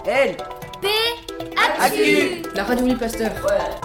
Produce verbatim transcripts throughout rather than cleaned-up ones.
L P Actu. La radio Louis Pasteur. Ouais.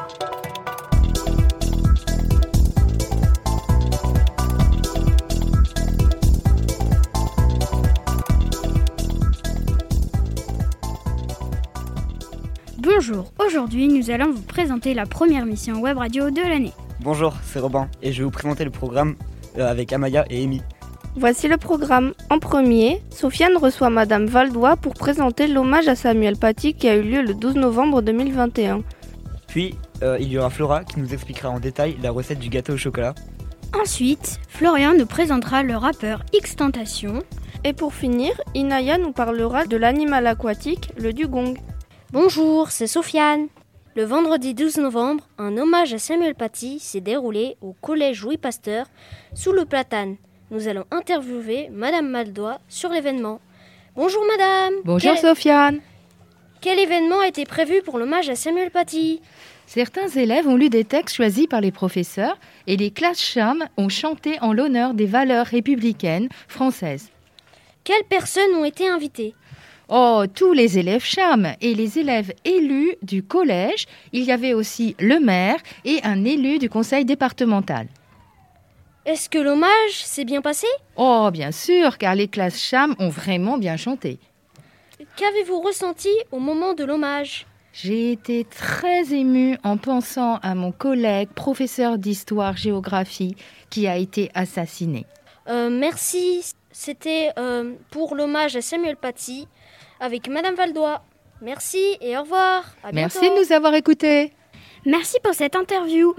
Bonjour, aujourd'hui nous allons vous présenter la première mission web radio de l'année. Bonjour, c'est Robin et je vais vous présenter le programme euh, avec Amaya et Amy. Voici le programme. En premier, Sofiane reçoit Madame Valdois pour présenter l'hommage à Samuel Paty qui a eu lieu le douze novembre deux mille vingt et un. Puis, euh, il y aura Flora qui nous expliquera en détail la recette du gâteau au chocolat. Ensuite, Florian nous présentera le rappeur X-Tentation. Et pour finir, Inaya nous parlera de l'animal aquatique, le dugong. Bonjour, c'est Sofiane. Le vendredi douze novembre, un hommage à Samuel Paty s'est déroulé au collège Louis Pasteur sous le platane. Nous allons interviewer Madame Valdois sur l'événement. Bonjour Madame. Bonjour Quel... Sofiane. Quel événement a été prévu pour l'hommage à Samuel Paty ? Certains élèves ont lu des textes choisis par les professeurs et les classes CHAM ont chanté en l'honneur des valeurs républicaines françaises. Quelles personnes ont été invitées ? Oh, tous les élèves CHAM et les élèves élus du collège. Il y avait aussi le maire et un élu du conseil départemental. Est-ce que l'hommage s'est bien passé ? Oh, bien sûr, car les classes CHAM ont vraiment bien chanté. Qu'avez-vous ressenti au moment de l'hommage ? J'ai été très émue en pensant à mon collègue, professeur d'histoire-géographie, qui a été assassiné. Euh, merci, c'était euh, pour l'hommage à Samuel Paty avec Madame Valdois. Merci et au revoir. À Merci bientôt. de nous avoir écoutés. Merci pour cette interview.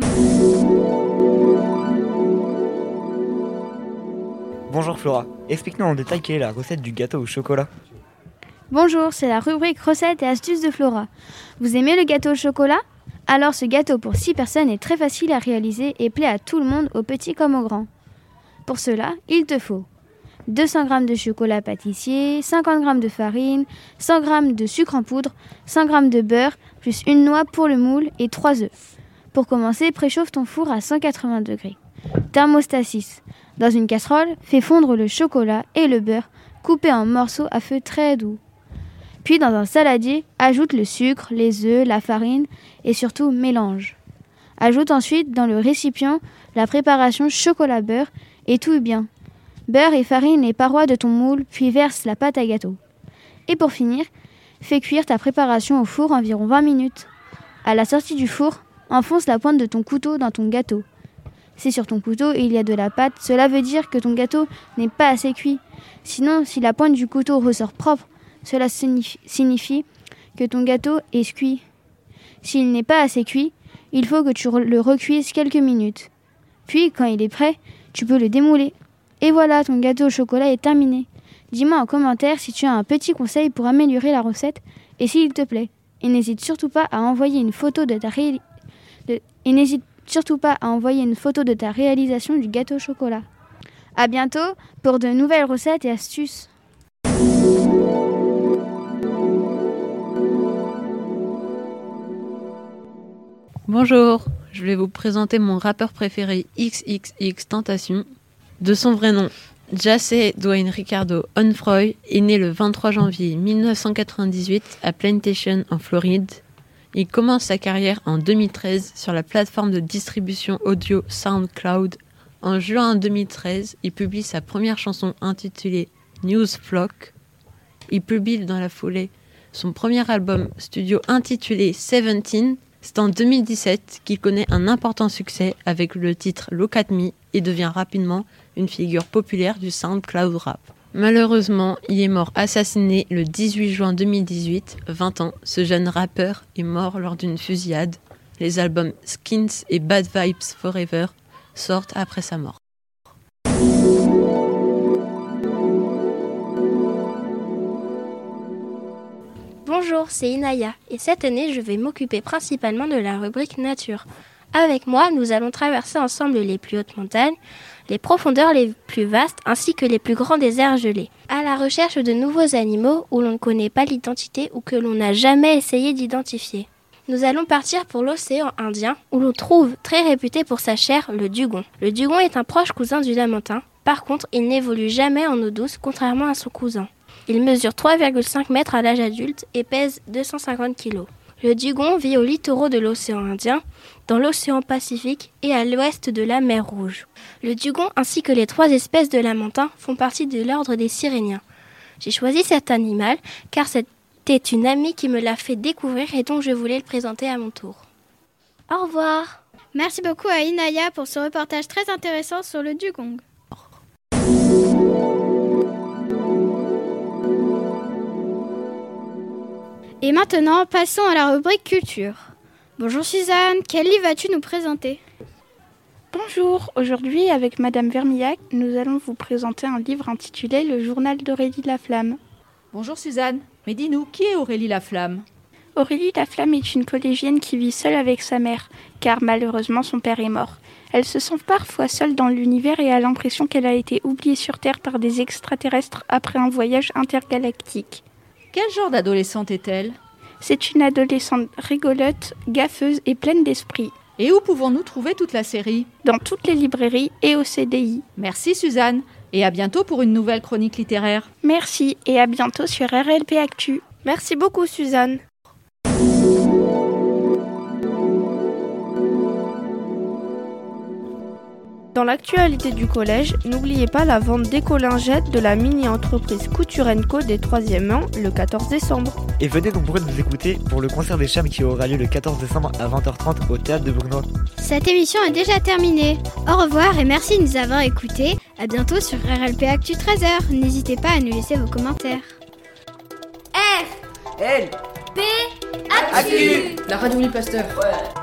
Bonjour Flora, explique-nous en détail quelle est la recette du gâteau au chocolat. Bonjour, c'est la rubrique recettes et astuces de Flora. Vous aimez le gâteau au chocolat ? Alors ce gâteau pour six personnes est très facile à réaliser et plaît à tout le monde, aux petits comme aux grands. Pour cela, il te faut deux cents grammes de chocolat pâtissier, cinquante grammes de farine, cent grammes de sucre en poudre, cent grammes de beurre, plus une noix pour le moule et trois œufs. Pour commencer, préchauffe ton four à cent quatre-vingts degrés. Thermostat six. Dans une casserole, fais fondre le chocolat et le beurre, coupés en morceaux à feu très doux. Puis dans un saladier, ajoute le sucre, les œufs, la farine et surtout mélange. Ajoute ensuite dans le récipient la préparation chocolat-beurre et touille bien. Beurre et farine les parois de ton moule, puis verse la pâte à gâteau. Et pour finir, fais cuire ta préparation au four environ vingt minutes. À la sortie du four, enfonce la pointe de ton couteau dans ton gâteau. Si sur ton couteau il y a de la pâte, cela veut dire que ton gâteau n'est pas assez cuit. Sinon, si la pointe du couteau ressort propre, cela signifie, signifie que ton gâteau est cuit. S'il n'est pas assez cuit, il faut que tu le recuises quelques minutes. Puis, quand il est prêt, tu peux le démouler. Et voilà, ton gâteau au chocolat est terminé. Dis-moi en commentaire si tu as un petit conseil pour améliorer la recette et s'il te plaît. Et n'hésite surtout pas à envoyer une photo de ta ré... de... et n'hésite surtout pas à envoyer une photo de ta réalisation du gâteau au chocolat. À bientôt pour de nouvelles recettes et astuces. Bonjour, je vais vous présenter mon rappeur préféré X X X Tentation. De son vrai nom, Jesse Dwayne Ricardo Onfroy est né le vingt-trois janvier mille neuf cent quatre-vingt-dix-huit à Plantation en Floride. Il commence sa carrière en deux mille treize sur la plateforme de distribution audio SoundCloud. En juin deux mille treize, il publie sa première chanson intitulée Newsflock. Il publie dans la foulée son premier album studio intitulé Seventeen. C'est en deux mille dix-sept qu'il connaît un important succès avec le titre Look at Me et devient rapidement une figure populaire du SoundCloud rap. Malheureusement, il est mort assassiné le dix-huit juin deux mille dix-huit, vingt ans. Ce jeune rappeur est mort lors d'une fusillade. Les albums Skins et Bad Vibes Forever sortent après sa mort. Bonjour, c'est Inaya et cette année je vais m'occuper principalement de la rubrique nature. Avec moi, nous allons traverser ensemble les plus hautes montagnes, les profondeurs les plus vastes ainsi que les plus grands déserts gelés, à la recherche de nouveaux animaux où l'on ne connaît pas l'identité ou que l'on n'a jamais essayé d'identifier. Nous allons partir pour l'océan Indien où l'on trouve, très réputé pour sa chair, le dugong. Le dugong est un proche cousin du lamantin. Par contre, il n'évolue jamais en eau douce, contrairement à son cousin. Il mesure trois virgule cinq mètres à l'âge adulte et pèse deux cent cinquante kilos. Le dugong vit aux littoraux de l'océan Indien, dans l'océan Pacifique et à l'ouest de la mer Rouge. Le dugong ainsi que les trois espèces de lamentins font partie de l'ordre des siréniens. J'ai choisi cet animal car c'était une amie qui me l'a fait découvrir et donc je voulais le présenter à mon tour. Au revoir. Merci beaucoup à Inaya pour ce reportage très intéressant sur le dugong. Et maintenant, passons à la rubrique culture. Bonjour Suzanne, quel livre vas-tu nous présenter ? Bonjour, aujourd'hui avec Madame Vermillac, nous allons vous présenter un livre intitulé Le journal d'Aurélie Laflamme. Bonjour Suzanne, mais dis-nous, qui est Aurélie Laflamme ? Aurélie Laflamme est une collégienne qui vit seule avec sa mère, car malheureusement son père est mort. Elle se sent parfois seule dans l'univers et a l'impression qu'elle a été oubliée sur Terre par des extraterrestres après un voyage intergalactique. Quel genre d'adolescente est-elle ? C'est une adolescente rigolote, gaffeuse et pleine d'esprit. Et où pouvons-nous trouver toute la série ? Dans toutes les librairies et au C D I. Merci Suzanne, et à bientôt pour une nouvelle chronique littéraire. Merci, et à bientôt sur R L P Actu. Merci beaucoup Suzanne. Dans l'actualité du collège, n'oubliez pas la vente d'éco-lingettes de la mini-entreprise Couture and Co des troisième ans le quatorze décembre. Et venez nombreux nous écouter pour le concert des Charmes qui aura lieu le quatorze décembre à vingt heures trente au Théâtre de Brunoy. Cette émission est déjà terminée. Au revoir et merci de nous avoir écoutés. À bientôt sur R L P Actu treize heures. N'hésitez pas à nous laisser vos commentaires. R L P Actu. La radio Louis Pasteur. Ouais.